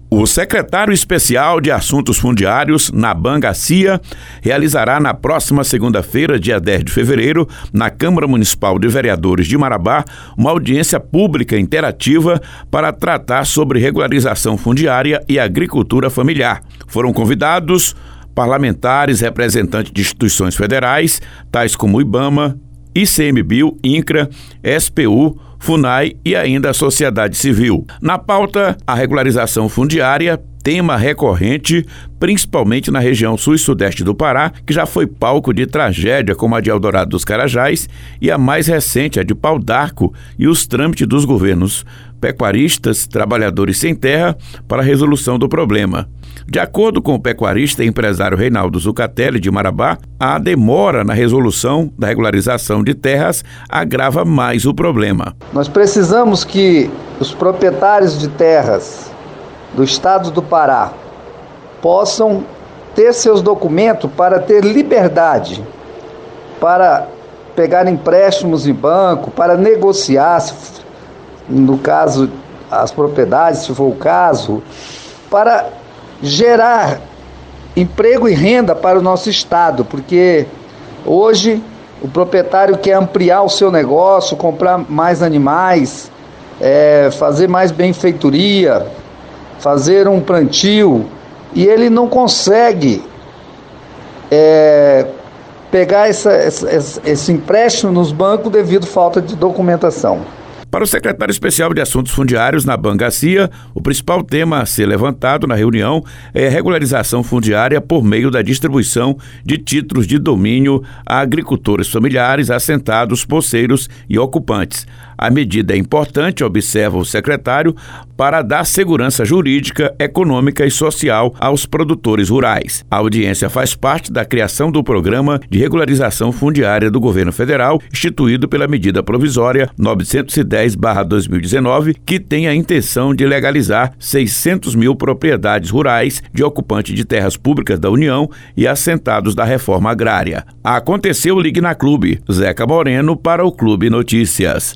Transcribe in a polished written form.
O secretário especial de Assuntos Fundiários, Naban Garcia, realizará na próxima segunda-feira, dia 10 de fevereiro, na Câmara Municipal de Vereadores de Marabá, uma audiência pública interativa para tratar sobre regularização fundiária e agricultura familiar. Foram convidados parlamentares, representantes de instituições federais, tais como IBAMA, ICMBio, INCRA, SPU, FUNAI e ainda a sociedade civil. Na pauta, a regularização fundiária, tema recorrente, principalmente na região sul e sudeste do Pará, que já foi palco de tragédia como a de Eldorado dos Carajás e a mais recente, a de Pau d'Arco, e os trâmites dos governos pecuaristas, trabalhadores sem terra, para a resolução do problema. De acordo com o pecuarista e empresário Reinaldo Zucatelli de Marabá, a demora na resolução da regularização de terras agrava mais o problema. Nós precisamos que os proprietários de terras do estado do Pará possam ter seus documentos para ter liberdade, para pegar empréstimos em banco, para negociar, no caso, as propriedades, se for o caso, para gerar emprego e renda para o nosso estado, porque hoje o proprietário quer ampliar o seu negócio, comprar mais animais, fazer mais benfeitoria, fazer um plantio, e ele não consegue pegar esse empréstimo nos bancos devido à falta de documentação. Para o secretário especial de Assuntos Fundiários, Naban Garcia, o principal tema a ser levantado na reunião é a regularização fundiária por meio da distribuição de títulos de domínio a agricultores familiares, assentados, poceiros e ocupantes. A medida é importante, observa o secretário, para dar segurança jurídica, econômica e social aos produtores rurais. A audiência faz parte da criação do Programa de Regularização Fundiária do Governo Federal, instituído pela medida provisória 910/2019, que tem a intenção de legalizar 600 mil propriedades rurais de ocupante de terras públicas da União e assentados da reforma agrária. Aconteceu o Ligue na Clube. Zeca Moreno para o Clube Notícias.